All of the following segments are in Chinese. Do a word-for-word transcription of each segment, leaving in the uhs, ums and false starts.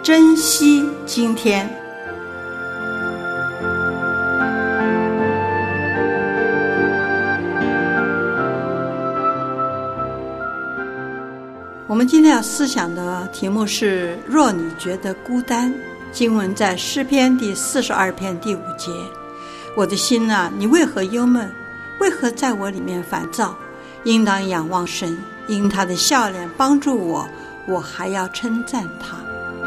珍惜今天。我们今天要思想的题目是若你觉得孤单，经文在诗篇第四十二篇第五节。我的心啊，你为何忧闷？为何在我里面烦躁？应当仰望神，因他的笑脸帮助我，我还要称赞他。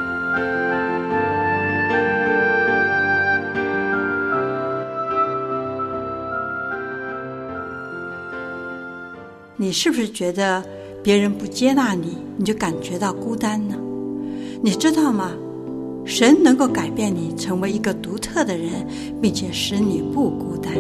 你是不是觉得别人不接纳你，你就感觉到孤单呢？你知道吗？神能够改变你，成为一个独特的人，并且使你不孤单。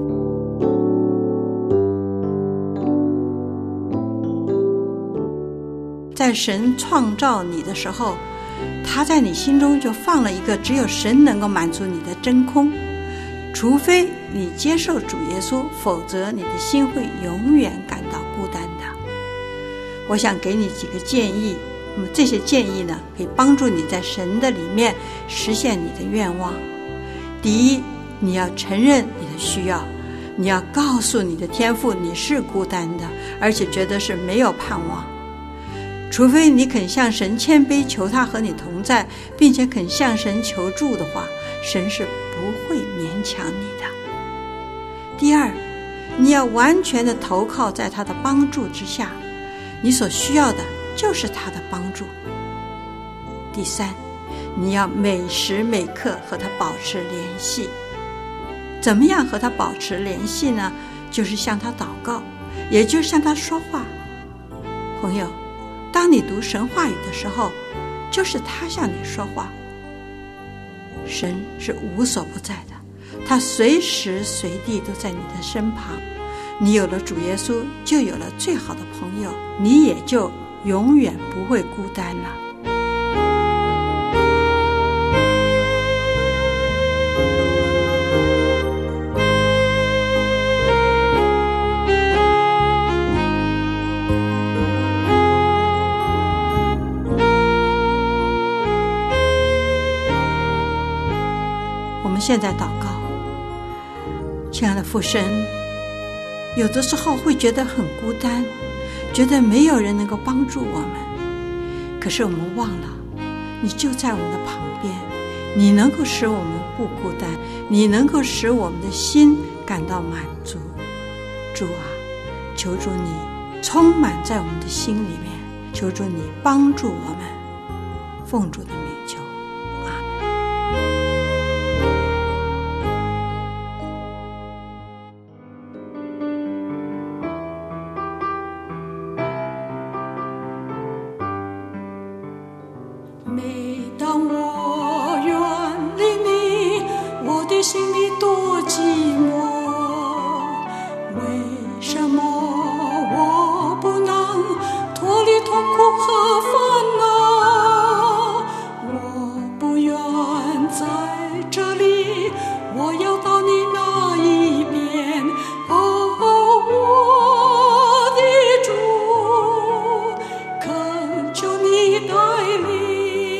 在神创造你的时候，他在你心中就放了一个只有神能够满足你的真空。除非你接受主耶稣，否则你的心会永远感到孤单的。我想给你几个建议，那么这些建议呢，可以帮助你在神的里面实现你的愿望。第一，你要承认你的需要，你要告诉你的天父你是孤单的，而且觉得是没有盼望。除非你肯向神谦卑，求他和你同在，并且肯向神求助的话，神是不会勉强你的。第二，你要完全的投靠在他的帮助之下，你所需要的就是他的帮助。第三，你要每时每刻和他保持联系。怎么样和他保持联系呢？就是向他祷告，也就是向他说话。朋友，当你读神话语的时候，就是他向你说话。神是无所不在的，他随时随地都在你的身旁。你有了主耶稣，就有了最好的朋友，你也就永远不会孤单了。现在祷告，亲爱的父神，有的时候会觉得很孤单，觉得没有人能够帮助我们，可是我们忘了你就在我们的旁边，你能够使我们不孤单，你能够使我们的心感到满足。主啊，求主你充满在我们的心里面，求主你帮助我们，奉主的名求，阿们。 每当我远离你，我的心里多寂寞。为什么我不能脱离痛苦和烦恼？我不愿在这里，我要到你那一边。哦，我的主，恳求你带领。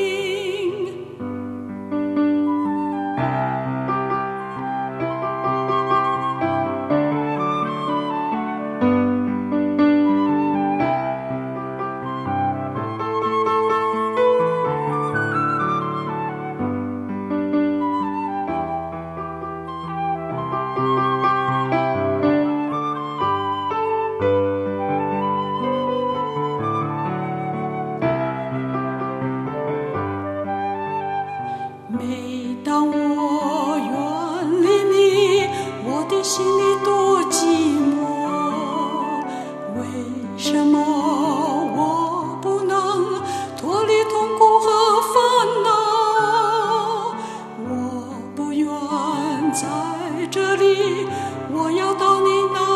每当我远离你，我的心里多寂寞。为什么我不能脱离痛苦和烦恼？我不愿在这里，我要到你那